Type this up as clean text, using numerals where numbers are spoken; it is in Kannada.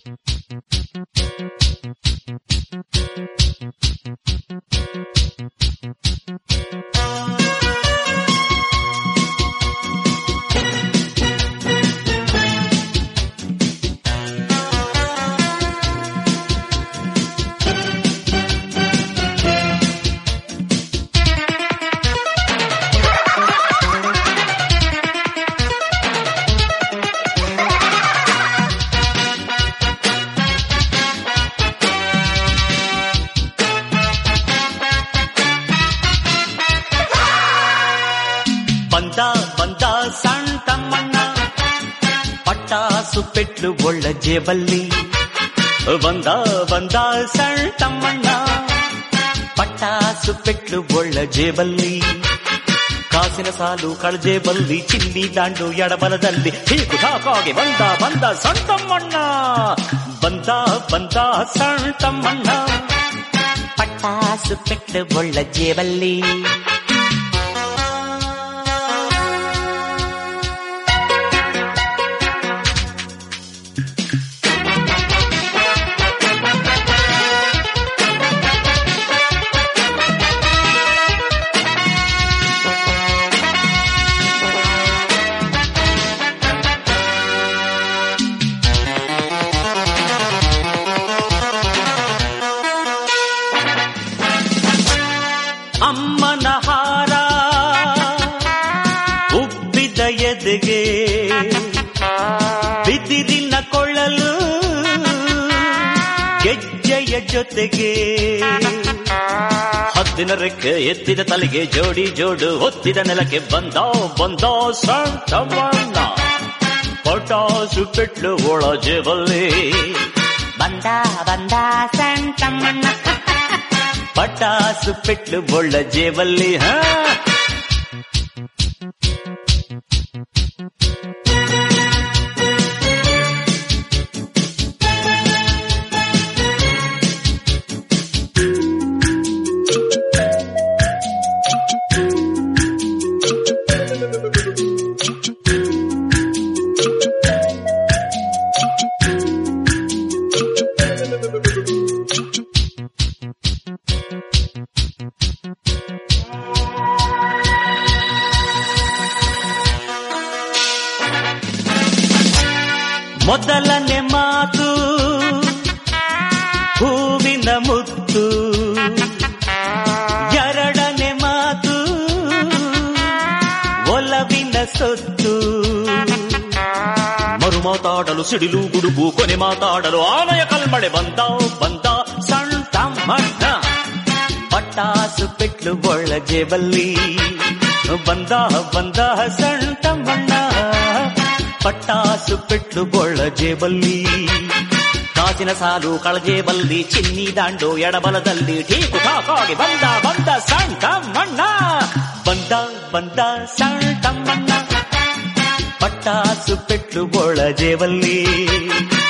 ಪೆಟ್ಲು ಒಳ್ಳ ಜೇಬಲ್ಲಿ ಬಂದ ಸಣ್ಣ ಪಟಾಸು ಪೆಟ್ಲು ಒಳ್ಳ ಜೇಬಲ್ಲಿ ಕಾಸಿನ ಸಾಲು ಕಳಜೇಬಲ್ಲಿ ಚಿನ್ನಿ ದಾಂಡು ಎಡಬಲದಲ್ಲಿ ಹೀಗೂ ಹಾಕಾಗಿ ಬಂದ ಸಣ್ಣಮ್ಮಣ್ಣ ಬಂದ ಸಣ್ಣಮ್ಮಣ್ಣ ಪಟಾಸು ಪೆಟ್ಲು ಒಳ್ಳ ಜೇಬಲ್ಲಿ. ಅಮ್ಮನ ಹಾರ ಉಬ್ಬಿದ ಎದೆಗೆ ಬಿದಿರಿನ ಕೊಳ್ಳಲು ಗೆಜ್ಜೆಯ ಜೊತೆಗೆ ಹದ್ದಿನ ರೆಕ್ಕೆ ಎತ್ತಿದ ತಲೆಗೆ ಜೋಡಿ ಜೋಡು ಒತ್ತಿದ ನೆಲಕ್ಕೆ ಬಂದ ಸಣ್ಣಮ್ಮಣ್ಣ ಪಟಾಸು ಪೆಟ್ಲು ಒಳ ಜೇಬಲ್ಲಿ ಬಂದ ಸಣ್ಣಮ್ಮಣ್ಣ ಪಟಾಸು ಪೆಟ್ಲು ಒಳ್ಳ ಜೇಬಲ್ಲಿ. ಮೊದಲನೇ ಮಾತು ಹೂವಿನ ಮುತ್ತು, ಎರಡನೇ ಮಾತು ಒಲವಿನ ಸೊತ್ತು, ಮರು ಮಾತಾಡಲು ಸಿಡಿಲು ಗುಡುಗು, ಕೊನೆ ಮಾತಾಡಲು ಆನೆಯ ಕಲ್ಮಳೆ ಬಂದ ಸಣ್ಣಮ್ಮಣ್ಣ ಪಟಾಸು ಪೆಟ್ಲು ಒಳ್ಳ ಜೇಬಲ್ಲಿ ಬಂದ ಸಣ್ಣಮ್ಮಣ್ಣ ಪಟಾಸು ಪೆಟ್ಲು ಒಳ್ಳ ಜೇಬಲ್ಲಿ ಕಾಸಿನ ಸಾಲು ಕಳಜೇಬಲ್ಲಿ ಚಿನ್ನಿ ದಾಂಡು ಎಡಬಲದಲ್ಲಿ ಠೀಕು ಠಾಕಾಗಿ ಬಂದ ಸಣ್ಣಮ್ಮಣ್ಣ ಬಂದ ಸಣ್ಣಮ್ಮಣ್ಣ ಪಟಾಸು ಪೆಟ್ಲು ಒಳ್ಳ ಜೇಬಲ್ಲಿ.